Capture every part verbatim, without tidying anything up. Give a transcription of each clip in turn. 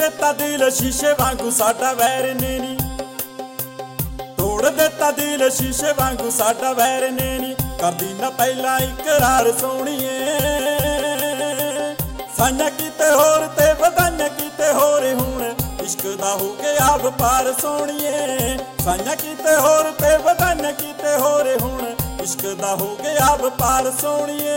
ਦਿੱਤਾ ਦਿਲ ਸ਼ੀਸ਼ੇ ਵਾਂਗੂ ਸਾਡਾ ਵੈਰ ਨੇ ਨੀ, ਤੋੜ ਦਿੱਤਾ ਦਿਲ ਸ਼ੀਸ਼ੇ ਵਾਂਗੂ ਸਾਡਾ ਵੈਰ ਨੇ ਨੀ। ਕਰਦੀ ਨਾ ਪਹਿਲਾਂ ਇਕਰਾਰ ਸੋਹਣੀਏ, ਸਾਈਆਂ ਕੀਤੇ ਹੋਰ ਤੇ ਵਧਾਈਆਂ ਕੀਤੇ ਹੋਰ ਹੁਣ ਇਸ਼ਕ ਦਾ ਹੋ ਗਿਆ ਵਪਾਰ ਸੋਹਣੀਏ। ਸਾਈਆਂ ਕੀਤੇ ਹੋਰ ਤੇ ਵਧਾਈਆਂ ਕੀਤੇ ਹੋਰ ਹੁਣ ਇਸ਼ਕ ਦਾ ਹੋ ਗਿਆ ਵਪਾਰ ਸੋਹਣੀਏ।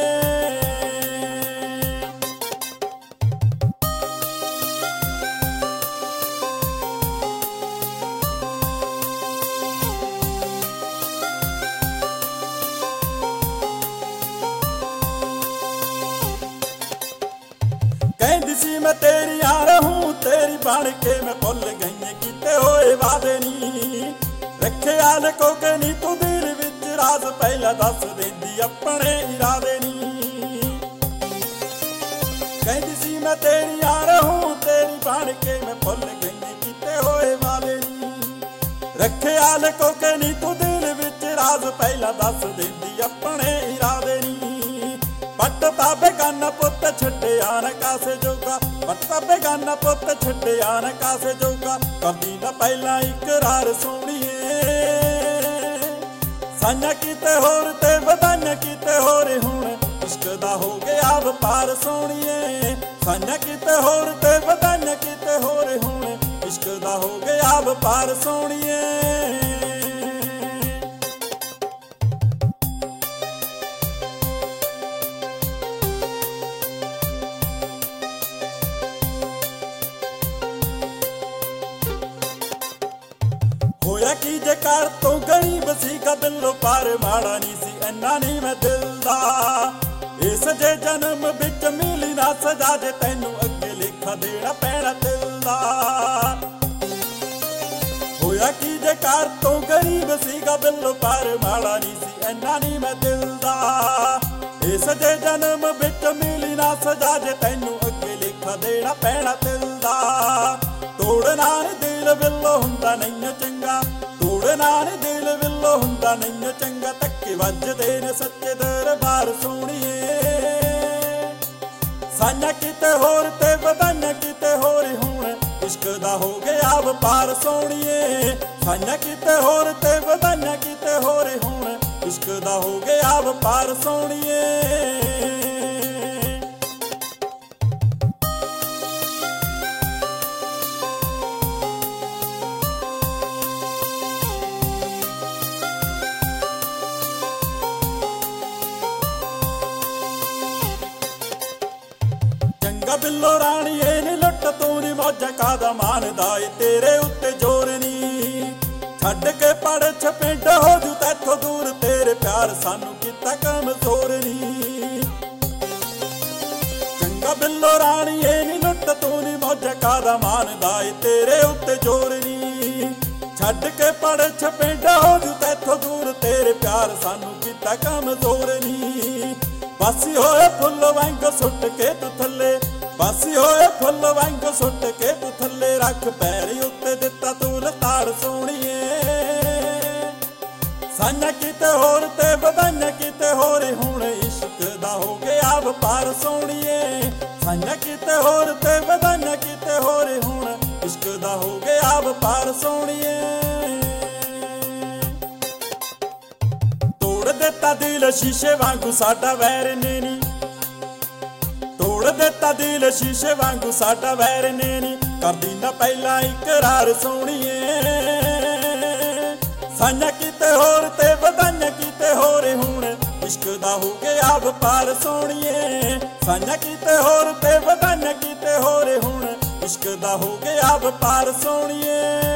ਕਹਿੰਦੀ ਸੀ ਮੈਂ ਤੇਰੀ ਆ ਰਹੂੰ, ਤੇਰੀ ਬਣ ਕੇ ਮੈਂ ਭੁੱਲ ਗਈ ਕੀਤੇ ਹੋਏ ਵਾਦੇ ਨੀ। ਰੱਖਿਆ ਲਕੋ ਕੇ ਨੀ ਤੂੰ ਦਿਲ ਵਿੱਚ ਰਾਜ਼ ਪਹਿਲਾਂ ਦੱਸ ਦਿੰਦੀ ਆਪਣੇ ਇਰਾਦੇ ਨੀ। ਕਹਿੰਦੀ ਸੀ ਮੈਂ ਤੇਰੀ ਆ ਰਹੂੰ, ਤੇਰੀ ਬਣ ਕੇ ਮੈਂ ਭੁੱਲ ਗਈ ਕੀਤੇ ਹੋਏ ਵਾਦੇ ਨੀ। ਰੱਖਿਆ ਲਕੋ ਕੇ ਨੀ ਤੂੰ ਦਿਲ ਵਿੱਚ ਰਾਜ਼ ਪਹਿਲਾਂ ਦੱਸ ਦਿੰਦੀ ਆਪਣੇ ਇਰਾਦੇ ਨੀ। ਪੱਟਤਾ ਬੇਗਾਨਾ ਪੁੱਤ ਛੱਡਿਆ ਨਾ ਕਾਸੇ ਜੋਗਾ, ਪੱਟਤਾ ਬੇਗਾਨਾ ਪੁੱਤ ਛੱਡਿਆ ਨਾ ਕਾਸੇ ਜੋਗਾ। ਕਰਦੀ ਨਾ ਪਹਿਲਾਂ ਇਕਰਾਰ ਸੋਹਣੀਏ, ਸਾਈਆਂ ਕੀਤੇ ਹੋਰ ਤੇ ਵਧਾਈਆਂ ਕੀਤੇ ਹੋਰ ਹੁਣ ਇਸ਼ਕ ਦਾ ਹੋ ਗਿਆ ਵਪਾਰ ਸੋਹਣੀਏ। ਸਾਈਆਂ ਕੀਤੇ ਹੋਰ ਤੇ ਵਧਾਈਆਂ ਕੀਤੇ ਹੋਰ ਹੁਣ ਇਸ਼ਕ ਦਾ ਹੋ ਗਿਆ ਵਪਾਰ ਸੋਹਣੀਏ। ਹੋਇਆ ਕੀ ਜੇ ਕਰ ਤੋਂ ਗਰੀਬ ਸੀਗਾ ਦਿਲੋਂ ਪਰ ਮਾੜਾ ਨਹੀਂ ਸੀ ਇੰਨਾ ਨਹੀਂ ਮੈਂ ਦਿਲ ਦਾ। ਇਸ ਜੇ ਜਨਮ ਵਿੱਚ ਮਿਲੀ ਨਾ ਸਜ਼ਾ ਜੇ ਤੈਨੂੰ ਅੱਗੇ ਲੇਖਾ ਦੇਣਾ ਪੈਣਾ ਦਿਲ ਦਾ। ਹੋਇਆ ਕੀ ਜੇ ਕਰ ਤੋਂ ਗਰੀਬ ਸੀਗਾ ਦਿਲੋਂ ਪਰ ਮਾੜਾ ਨਹੀਂ ਸੀ ਇੰਨਾ ਨਹੀਂ ਮੈਂ ਦਿਲ ਦਾ। ਇਸ ਜੇ ਜਨਮ ਵਿੱਚ ਮਿਲੀ ਨਾ ਸਜ਼ਾ ਜੇ ਤੈਨੂੰ ਅੱਗੇ ਲੇਖਾ ਦੇਣਾ ਪੈਣਾ ਦਿਲ ਦਾ। ਤੋੜਨਾ ਨੀ ਦਿਲ ਵਿੱਲੋ ਹੁੰਦਾ ਨਹੀਂ ਚੰਗਾ, ਤੋੜਨਾ ਨੀ ਦਿਲ ਵਿੱਲੋ ਹੁੰਦਾ ਨਹੀਂ ਚੰਗਾ। ਧੱਕੇ ਵੱਜਦੇ ਨੇ ਸੱਚੇ ਦਰਬਾਰ ਸੋਹਣੀਏ, ਸਾਈਆਂ ਕੀਤੇ ਹੋਰ ਤੇ ਵਧਾਈਆਂ ਕੀਤੇ ਹੋਰ ਹੁਣ ਇਸ਼ਕ ਦਾ ਹੋ ਗਿਆ ਵਪਾਰ ਸੋਹਣੀਏ। ਸਾਈਆਂ ਕੀਤੇ ਹੋਰ ਤੇ ਵਧਾਈਆਂ ਕੀਤੇ ਹੋਰ ਹੁਣ ਇਸ਼ਕ ਦਾ ਹੋ ਗਿਆ ਵਪਾਰ ਸੋਹਣੀਏ। ਚੰਗਾ ਬਿੱਲੋ ਰਾਣੀਏ ਨੀ ਲੁੱਟ ਤੂੰ ਨੀ ਮੌਜਾਂ ਕਾਦਾ ਮਾਨਦਾ ਏ ਤੇਰੇ ਉੱਤੇ ਜ਼ੋਰ ਨੀ। ਛੱਡ ਕੇ ਪੜ ਛਪਿੰਡ ਹੋ ਜੂ ਤੈਥੋਂ ਦੂਰ, ਤੇਰੇ ਪਿਆਰ ਸਾਨੂੰ ਕੀਤਾ ਕਮਜ਼ੋਰ ਨੀ। ਚੰਗਾ ਬਿੱਲੋ ਰਾਣੀਏ ਨੀ ਲੁੱਟ ਤੂੰ ਨੀ ਮੌਜਾਂ ਕਾਦਾ ਮਾਨਦਾ ਏ ਤੇਰੇ ਉੱਤੇ ਜ਼ੋਰ ਨੀ। ਛੱਡ ਕੇ ਪੜ ਛਪਿੰਡ ਹੋ ਜੂ ਤੈਥੋਂ ਦੂਰ, ਤੇਰੇ ਪਿਆਰ ਸਾਨੂੰ ਕੀਤਾ ਕਮਜ਼ੋਰ ਨੀ। ਬਾਸੀ ਹੋਏ ਫੁੱਲ ਵਾਂਗ ਸੁੱਟ ਕੇ ਤੂੰ ਥੱਲੇ, ਬਾਸੀ ਹੋਏ ਫੁੱਲ ਵਾਂਗ ਸੁੱਟ ਕੇ ਤੂੰ ਥੱਲੇ। ਰੱਖ ਪੈਰ ਉੱਤੇ ਦਿੱਤਾ ਤੂੰ ਲਤਾੜ ਸੋਹਣੀਏ, ਸਾਈਆਂ ਕੀਤੇ ਹੋਰ ਤੇ ਵਧਾਈਆਂ ਕੀਤੇ ਹੋਰ ਹੁਣ ਇਸ਼ਕ ਦਾ ਹੋ ਗਿਆ ਵਪਾਰ ਸੋਹਣੀਏ। ਸਾਈਆਂ ਕੀਤੇ ਹੋਰ ਤੇ ਵਧਾਈਆਂ ਕੀਤੇ ਹੋਰ ਹੁਣ ਇਸ਼ਕ ਦਾ ਹੋ ਗਿਆ ਵਪਾਰ ਸੋਹਣੀਏ। ਤੋੜ ਦਿੱਤਾ ਦਿਲ ਸ਼ੀਸ਼ੇ ਵਾਂਗੂ ਸਾਡਾ ਵੈਰ ਨੇ ਨੀ, ਤੋੜ ਦਿੱਤਾ ਦਿਲ ਸ਼ੀਸ਼ੇ ਵਾਂਗੂ ਸਾਡਾ ਵੈਰ ਨੇ ਨੀ। ਕਰਦੀ ਨਾ ਪਹਿਲਾਂ ਇਕਰਾਰ ਸੋਹਣੀਏ, ਸਾਈਆਂ ਕੀਤੇ ਹੋਰ ਤੇ ਵਧਾਈਆਂ ਕੀਤੇ ਹੋਰ ਹੁਣ ਇਸ਼ਕ ਦਾ ਹੋ ਗਿਆ ਵਪਾਰ ਸੋਹਣੀਏ। ਸਾਈਆਂ ਕੀਤੇ ਹੋਰ ਤੇ ਵਧਾਈਆਂ ਕੀਤੇ ਹੋਰ ਹੁਣ ਇਸ਼ਕ ਦਾ ਹੋ ਗਿਆ ਵਪਾਰ ਸੋਹਣੀਏ।